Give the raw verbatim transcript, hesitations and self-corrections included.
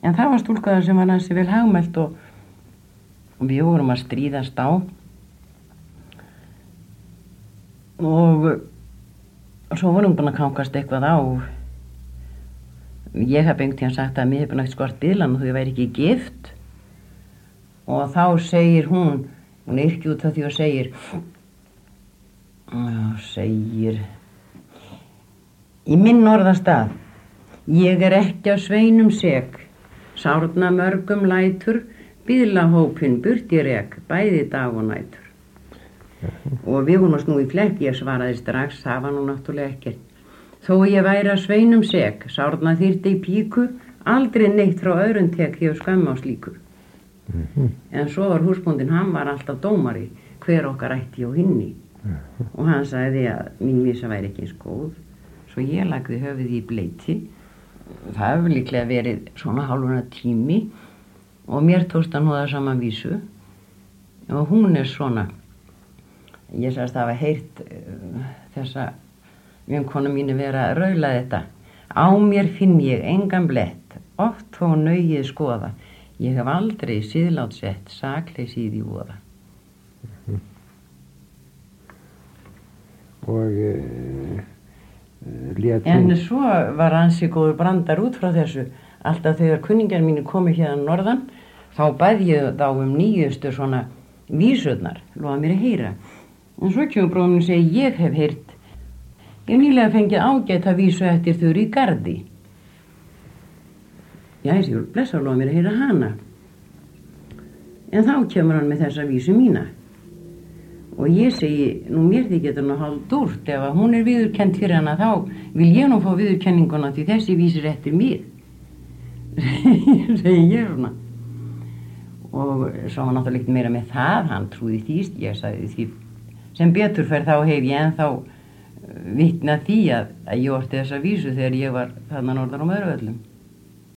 En það var stúlkaðar sem var ansi vel hagmælt og, og við vorum að stríðast á. Og, og svo vorum við búin að kankast eitthvað á. Ég hef einhvern tíðan sagt að mér hef búin að skort biðlan og þú væri ekki gift. Og þá segir hún, hún yrki út af því og segir, og segir, í minn orðastað, ég er ekki á sveinum sek, sárna mörgum lætur, biðlahópin burt í rek, bæði dag og nætur. Og við vorum að snúi flekk, ég svaraði strax, það var nú náttúrulega ekkert. Þó ég væri að sveinum sek, sárna þyrfti í píku, aldrei neitt frá öðrum tek ég skömm á slíku. Mm-hmm. En svo var húsbóndinn, hann var alltaf dómari, hver okkar ætti og hinni. Mm-hmm. Og hann sagði að mín vísa væri ekki eins góð. Svo ég lagði höfuð í bleiti. Það hefur líklega verið svona hálfuna tími og mér tókst að nóða saman vísu. Og hún er svona, ég sagðist að hafa heyrt uh, þessa vinkonu mínu vera að raula þetta. Á mér finn ég engan blett, oft þó naugið skoða. Ég hef aldrei síðlátt sett sakleysið í voða. Mm-hmm. Og uh, létin... En svo var ansi góður brandar út frá þessu. Alltaf þegar kunningjar mínu komu hérna norðan, þá bæði ég þá um nýjustu svona vísurnar, lofa mér að heyra. En svo kemur bróðir minn og segir, ég hef heyrt. Ég hef nýlega fengið ágæta vísu eftir þau í gardi. Já, ég sé, blessa lofa mér að heyra hana. En þá kemur hann með þessa vísu mína. Og ég segi, nú mér þið getur nú hálf dúrt, ef að hún er viðurkennd fyrir hana, þá vil ég nú fá viðurkenninguna því þessi vísir eftir mér. Segi ég svona. Og svo var náttúrulega meira með það, hann trúði þýst, ég sagði því, sem betur fer þá hef ég ennþá vitnað því að, að ég orti þessa vísu þegar ég var þarna norðan á Möðruvöllum.